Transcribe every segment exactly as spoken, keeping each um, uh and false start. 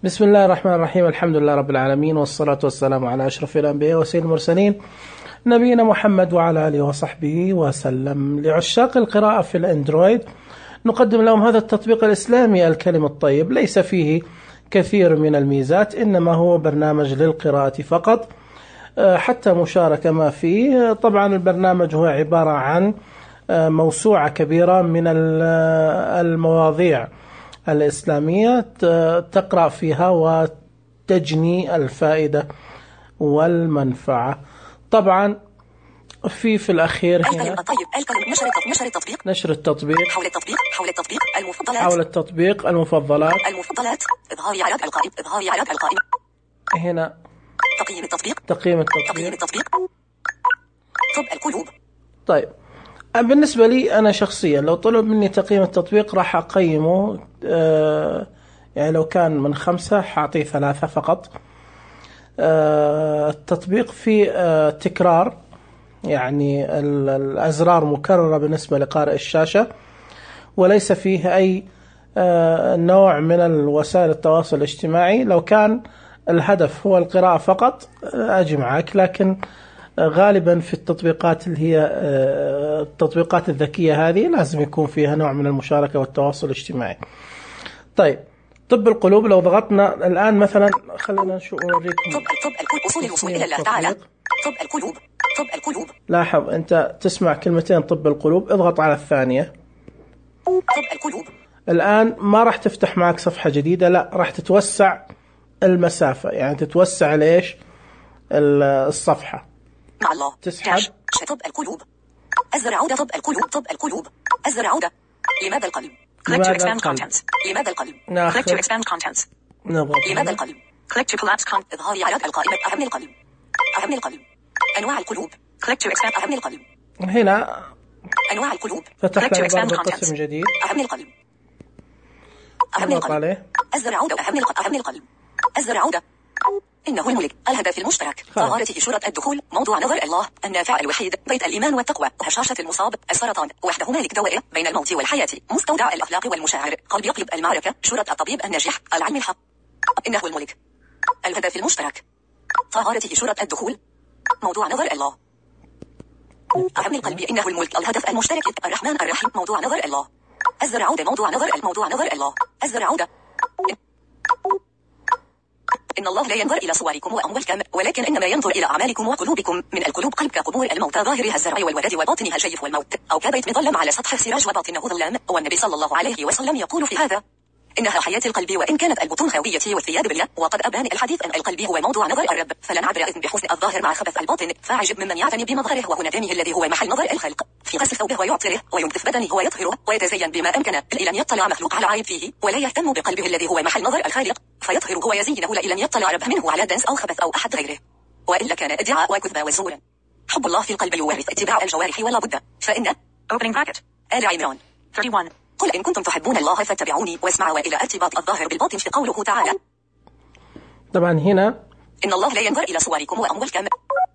بسم الله الرحمن الرحيم. الحمد لله رب العالمين، والصلاة والسلام على أشرف الأنبياء وسيد المرسلين نبينا محمد وعلى آله وصحبه وسلم. لعشاق القراءة في الأندرويد نقدم لهم هذا التطبيق الإسلامي الكلم الطيب، ليس فيه كثير من الميزات، إنما هو برنامج للقراءة فقط، حتى مشاركة ما فيه. طبعا البرنامج هو عبارة عن موسوعة كبيرة من المواضيع الإسلامية تقرأ فيها وتجني الفائدة والمنفعة. طبعا في في الأخير هنا نشر التطبيق نشر التطبيق حول التطبيق حول التطبيق المفضلات حول التطبيق المفضلات المفضلات إظهار إعداد القائمة إظهار إعداد القائمة هنا تقييم التطبيق تقييم التطبيق تقييم التطبيق طب القلوب. طيب بالنسبة لي أنا شخصيا لو طلب مني تقييم التطبيق راح أقيمه آه يعني لو كان من خمسة حأعطيه ثلاثة فقط. آه التطبيق فيه آه تكرار، يعني الأزرار مكررة بالنسبة لقارئ الشاشة، وليس فيه أي آه نوع من الوسائل التواصل الاجتماعي. لو كان الهدف هو القراءة فقط أجي معك، لكن غالبا في التطبيقات اللي هي التطبيقات الذكية هذه لازم يكون فيها نوع من المشاركة والتواصل الاجتماعي. طيب طب القلوب، لو ضغطنا الآن مثلا، خلينا نشوف أوريكم طب طب القلوب وصول الوصول إلى الله تعالى. طب القلوب طب القلوب. لاحظ أنت تسمع كلمتين طب القلوب، اضغط على الثانية. طب القلوب. الآن ما راح تفتح معك صفحة جديدة، لا راح تتوسع المسافة، يعني تتوسع ليش الصفحة مع الله. تسحب. طب القلوب. أزر عودة. طب القلوب. طب القلوب. أزر عودة. لماذا القلب؟ Click to expand content. لماذا القلب؟ Click to expand content. نضغط. لماذا القلب؟ Click to collapse content. إظهار إعداد القائمة. أهم القلب. أهم القلب. أنواع القلوب. Click to expand. أهم القلب. هنا أنواع القلوب. فتحنا برضه قسم جديد. أهم القلب. أهم القلب. أزر عودة. أهم القلب. أهم القلب. أزر عودة. إنه الملك. الهدف المشترك. طهارة شرط الدخول. موضوع نظر الله. النافع الوحيد. بيت الإيمان والتقوى. هشاشة المصاب. السرطان. وحده مالك دوائر بين الموت والحياة. مستودع الأخلاق والمشاعر. قلب يقلب المعركة. شرط الطبيب الناجح. العلم الحق. إنه الملك. الهدف المشترك. طهارة شرط الدخول. موضوع نظر الله. أهم القلب. إنه الملك. الهدف المشترك. الرحمن الرحيم. موضوع نظر الله. أزر عودة. موضوع نظر موضوع نظر الله. أزر عودة. إن الله لا ينظر إلى صوركم وأموالكم، ولكن إنما ينظر إلى أعمالكم وقلوبكم. من القلوب قلب كقبور الموتى، ظاهرها الزرع والورد وباطنها الجيف والموت، أو كبيت مظلم على سطح السراج وباطنه ظلام. والنبي صلى الله عليه وسلم يقول في هذا: إنها حياة القلب وإن كانت البطون خاوية والثياب بلية. وقد أبان الحديث أن القلب هو موضوع نظر الرب، فلا نعبر إذن بحسن الظاهر مع خبث الباطن. فاعجب ممن يعتني بمظهره وهو ندامه الذي هو محل نظر الخلق، في غسل ثوبه ويعطره وينظف بدنه ويطهره ويتزين بما أمكن، إلى أن يطلع مخلوق على عيب فيه ولا يهتم بقلبه الذي هو محل نظر الخالق، فيطهره ويزينه إلى أن يطلع رب منه على دنس أو خبث أو أحد غيره، وإلا كان ادعاء وكذبا وزورا. حب الله في القلب يورث اتباع الجوارح ولا بد، فإن opening bracket آل عمران واحد وثلاثين قل إن كنتم تحبون الله فاتبعوني واسمعوا إلى ارتباط الظاهر بالباطن في قوله تعالى. طبعا هنا إن الله لا ينظر إلى صوركم وأموالكم.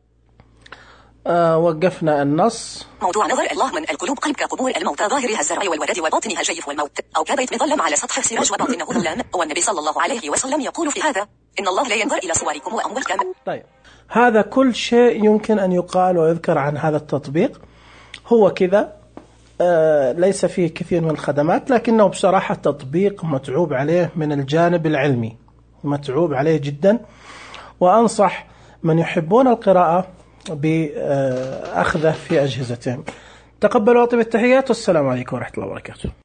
آه وقفنا النص. موضوع نظر الله. من القلوب قلب كقبور الموتى، ظاهرها الزرع والورد وباطنها الجيف والموت، أو كبيت مظلم على سطح السراج وباطنه ظلام. والنبي صلى الله عليه وسلم يقول في هذا: إن الله لا ينظر إلى صوركم وأموالكم. طيب هذا كل شيء يمكن أن يقال ويذكر عن هذا التطبيق. هو كذا آه ليس فيه كثير من الخدمات، لكنه بصراحة تطبيق متعوب عليه من الجانب العلمي، متعوب عليه جدا. وأنصح من يحبون القراءة بأخذه في أجهزتهم. تقبلوا أطيب التحيات، والسلام عليكم ورحمة الله وبركاته.